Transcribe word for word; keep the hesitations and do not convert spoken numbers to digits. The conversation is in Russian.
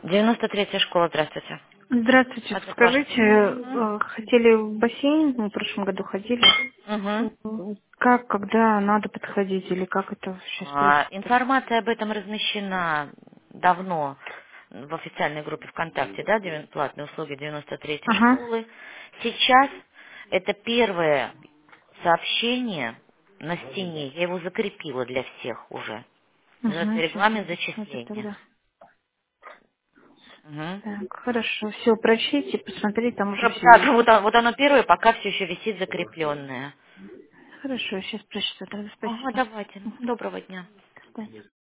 девяносто третья школа, здравствуйте. Здравствуйте. Адрес ваш. Скажите, э, хотели в бассейн, мы в прошлом году ходили. Угу. М, Как, когда надо подходить, или как это сейчас А, происходит? информация об этом размещена давно в официальной группе ВКонтакте, да, девян- платные услуги девяносто третьей Ага. школы. Сейчас это первое сообщение на стене, я его закрепила для всех уже. Называется Угу, сейчас регламент буду смотреть зачисления. тогда. Мгм. Так, хорошо. Все, прочтите, посмотреть, там уже Про- все Так, есть. вот, оно- вот оно первое, пока все еще висит закрепленное. Хорошо, сейчас прочту тогда. Ага, Спасибо. давайте. Доброго дня. До свидания.